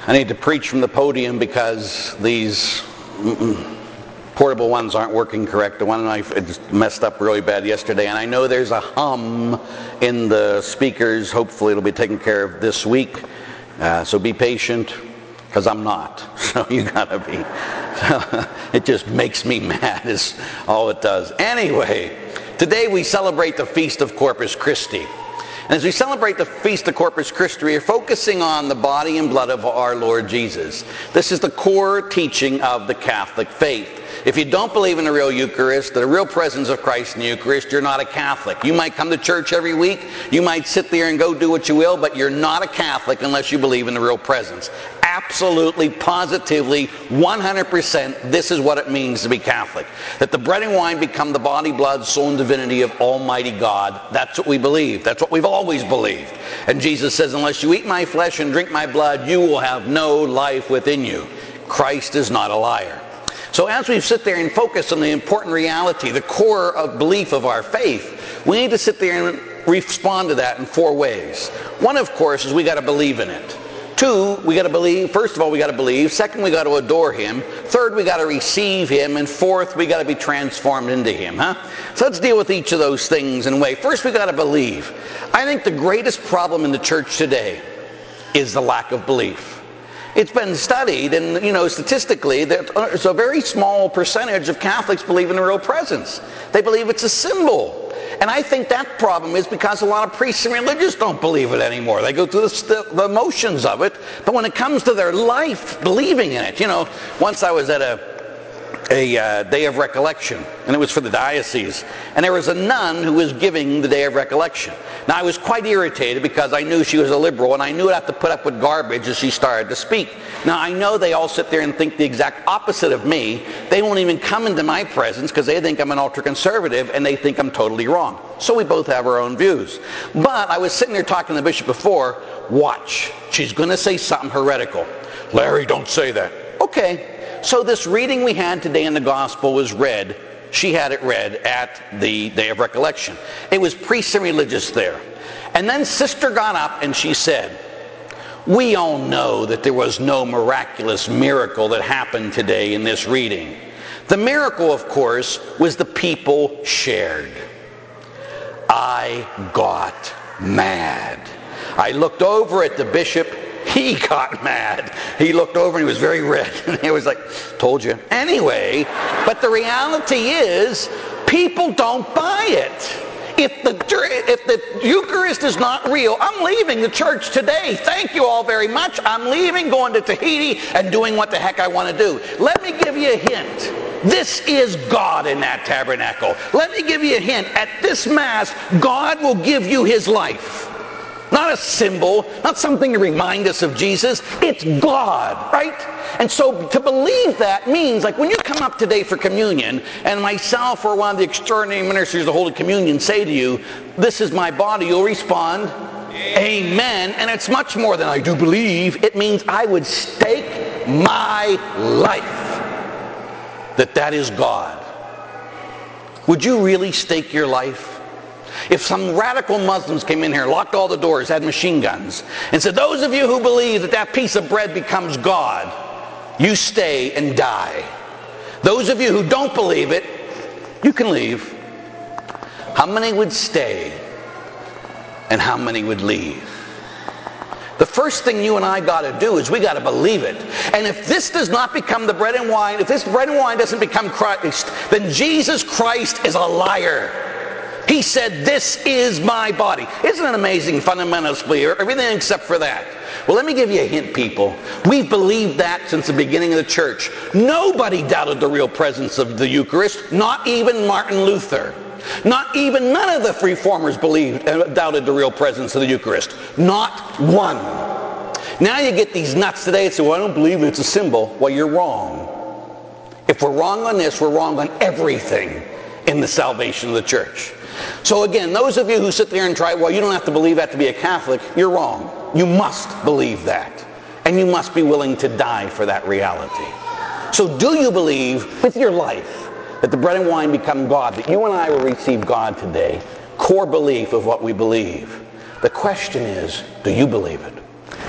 I need to preach from the podium because these portable ones aren't working correct. The one I just messed up really bad yesterday, and I know there's a hum in the speakers. Hopefully it'll be taken care of this week. So be patient, because I'm not. So you gotta be. It just makes me mad is all it does. Anyway, today we celebrate the Feast of Corpus Christi. And as we celebrate the Feast of Corpus Christi, we are focusing on the body and blood of our Lord Jesus. This is the core teaching of the Catholic faith. If you don't believe in the real Eucharist, the real presence of Christ in the Eucharist, you're not a Catholic. You might come to church every week, you might sit there and go do what you will, but you're not a Catholic unless you believe in the real presence. Absolutely, positively, 100%, this is what it means to be Catholic. That the bread and wine become the body, blood, soul, and divinity of Almighty God. That's what we believe. That's what we've always believed. And Jesus says, unless you eat my flesh and drink my blood, you will have no life within you. Christ is not a liar. So as we sit there and focus on the important reality, the core of belief of our faith, we need to sit there and respond to that in four ways. One, of course, is we got to believe in it. Two, we got to believe. First of all, we got to believe. Second, we got to adore him. Third, we got to receive him. And fourth, we got to be transformed into him. So let's deal with each of those things in a way. First, we got to believe. I think the greatest problem in the church today is the lack of belief. It's been studied, and statistically, there's a very small percentage of Catholics believe in the real presence. They believe it's a symbol. And I think that problem is because a lot of priests and religious don't believe it anymore. They go through the motions of it, but when it comes to their life, believing in it. Once I was at a Day of Recollection, and it was for the diocese, and there was a nun who was giving the Day of Recollection. Now I was quite irritated because I knew she was a liberal, and I knew I'd have to put up with garbage as she started to speak. Now I know they all sit there and think the exact opposite of me. They won't even come into my presence because they think I'm an ultra-conservative and they think I'm totally wrong. So we both have our own views. But I was sitting there talking to the bishop before, watch, she's going to say something heretical. Larry, don't say that. Okay. So this reading we had today in the gospel was read. She had it read at the Day of Recollection. It was priests and religious there. And then Sister got up and she said, we all know that there was no miraculous miracle that happened today in this reading. The miracle, of course, was the people shared. I got mad. I looked over at the bishop. He got mad. He looked over and he was very red. And he was like, told you. Anyway, but the reality is, people don't buy it. If the Eucharist is not real, I'm leaving the church today. Thank you all very much. I'm leaving, going to Tahiti, and doing what the heck I want to do. Let me give you a hint. This is God in that tabernacle. Let me give you a hint. At this Mass, God will give you his life. Not a symbol, not something to remind us of Jesus. It's God, right? And so to believe that means, like when you come up today for communion, and myself or one of the extraordinary ministers of the Holy Communion say to you, this is my body, you'll respond, Amen. And it's much more than I do believe. It means I would stake my life that is God. Would you really stake your life? If some radical Muslims came in here, locked all the doors, had machine guns, and said, those of you who believe that piece of bread becomes God, you stay and die. Those of you who don't believe it, you can leave. How many would stay? And how many would leave? The first thing you and I got to do is we got to believe it. And if this does not become the bread and wine, if this bread and wine doesn't become Christ, then Jesus Christ is a liar. He said, this is my body. Isn't it amazing, fundamentally, everything except for that? Well, let me give you a hint, people. We've believed that since the beginning of the church. Nobody doubted the real presence of the Eucharist, not even Martin Luther. None of the reformers doubted the real presence of the Eucharist. Not one. Now you get these nuts today that say, well, I don't believe it's a symbol. Well, you're wrong. If we're wrong on this, we're wrong on everything in the salvation of the church. So again, those of you who sit there and try, well, you don't have to believe that to be a Catholic, you're wrong. You must believe that. And you must be willing to die for that reality. So do you believe with your life that the bread and wine become God, that you and I will receive God today? Core belief of what we believe. The question is, do you believe it?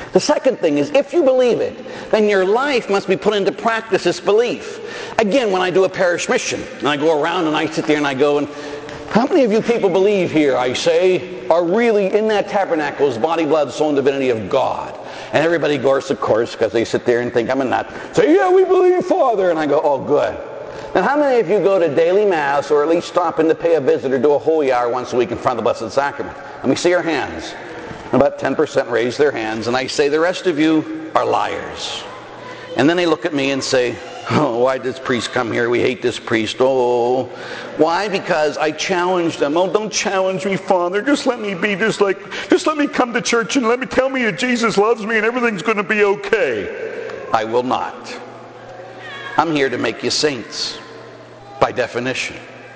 The second thing is, if you believe it, then your life must be put into practice, this belief. Again, when I do a parish mission, and I go around and I sit there and I go, and how many of you people believe here, I say, are really in that tabernacle is body, blood, soul, and divinity of God? And everybody goes, of course, because they sit there and think I'm a nut, say, yeah, we believe, Father. And I go, oh, good. Now, how many of you go to daily Mass, or at least stop in to pay a visit or do a holy hour once a week in front of the Blessed Sacrament? Let me see your hands. About 10% raise their hands, and I say, the rest of you are liars. And then they look at me and say, oh, why did this priest come here? We hate this priest. Oh, why? Because I challenged them. Oh, don't challenge me, Father. Just let me be just let me come to church and let me tell me that Jesus loves me and everything's going to be okay. I will not. I'm here to make you saints, by definition.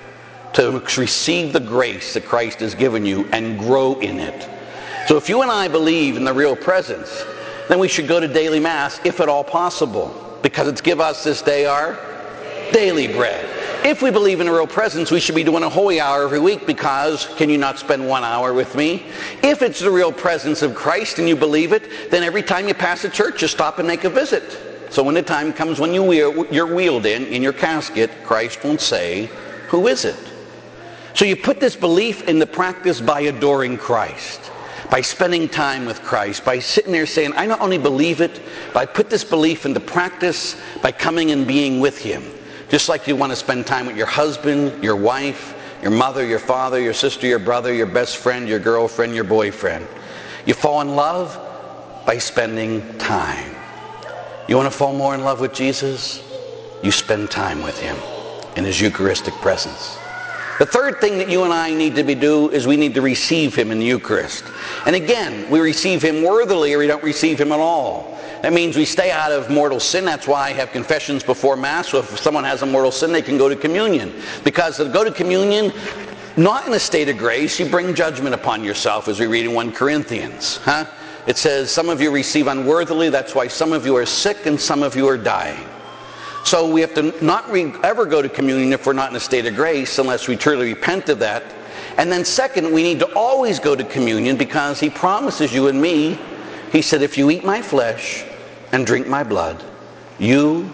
To receive the grace that Christ has given you and grow in it. So if you and I believe in the real presence, then we should go to daily Mass, if at all possible, because it's give us this day our daily bread. If we believe in the real presence, we should be doing a holy hour every week, because can you not spend 1 hour with me? If it's the real presence of Christ and you believe it, then every time you pass a church, you stop and make a visit. So when the time comes when you're wheeled in your casket, Christ won't say, who is it? So you put this belief into practice by adoring Christ, by spending time with Christ, by sitting there saying, I not only believe it, but I put this belief into practice by coming and being with Him. Just like you want to spend time with your husband, your wife, your mother, your father, your sister, your brother, your best friend, your girlfriend, your boyfriend. You fall in love by spending time. You want to fall more in love with Jesus? You spend time with Him in His Eucharistic presence. The third thing that you and I need to do is we need to receive Him in the Eucharist. And again, we receive Him worthily or we don't receive Him at all. That means we stay out of mortal sin. That's why I have confessions before Mass. So if someone has a mortal sin, they can go to communion. Because to go to communion, not in a state of grace, you bring judgment upon yourself, as we read in 1 Corinthians. It says, some of you receive unworthily. That's why some of you are sick and some of you are dying. So we have to not ever go to communion if we're not in a state of grace, unless we truly repent of that. And then second, we need to always go to communion, because He promises you and me, He said, if you eat my flesh and drink my blood, you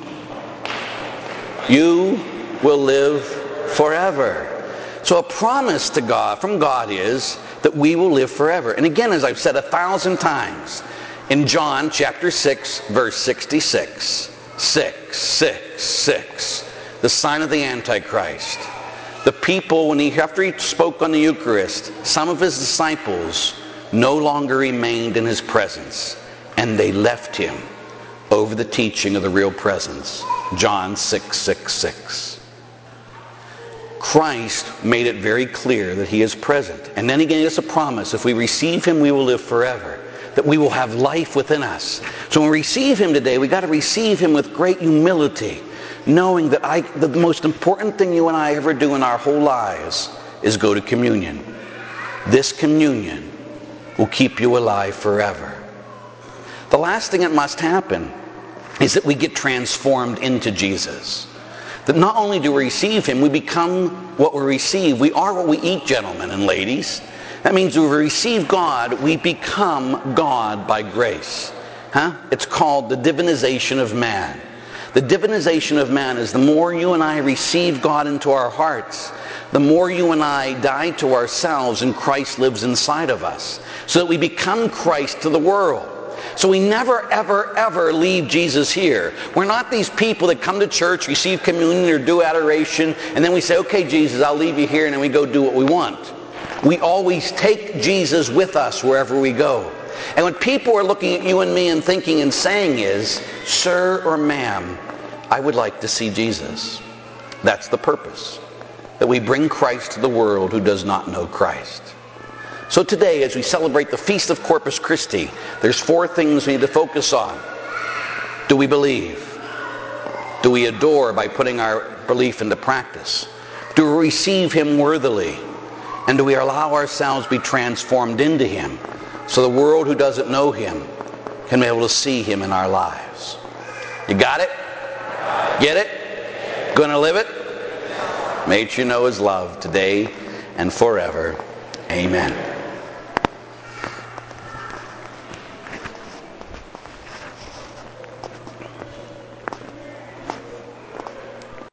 will live forever. So a promise to God, from God, is that we will live forever. And again, as I've said 1,000 times, in John chapter 6, verse 66, 6, the sign of the Antichrist. The people, after He spoke on the Eucharist, some of His disciples no longer remained in His presence, and they left Him over the teaching of the real presence. John 6. Christ made it very clear that He is present. And then He gave us a promise. If we receive Him, we will live forever. That we will have life within us. So when we receive Him today, we've got to receive Him with great humility, knowing that the most important thing you and I ever do in our whole lives is go to communion. This communion will keep you alive forever. The last thing that must happen is that we get transformed into Jesus. That not only do we receive Him, we become what we receive. We are what we eat, gentlemen and ladies. That means when we receive God, we become God by grace. It's called the divinization of man. The divinization of man is the more you and I receive God into our hearts, the more you and I die to ourselves and Christ lives inside of us. So that we become Christ to the world. So we never, ever, ever leave Jesus here. We're not these people that come to church, receive communion or do adoration, and then we say, okay, Jesus, I'll leave you here, and then we go do what we want. We always take Jesus with us wherever we go. And when people are looking at you and me and thinking and saying is, sir or ma'am, I would like to see Jesus. That's the purpose. That we bring Christ to the world who does not know Christ. So today, as we celebrate the Feast of Corpus Christi, there's 4 things we need to focus on. Do we believe? Do we adore by putting our belief into practice? Do we receive Him worthily? And do we allow ourselves to be transformed into Him so the world who doesn't know Him can be able to see Him in our lives? You got it? Get it? Gonna live it? May you know His love today and forever. Amen.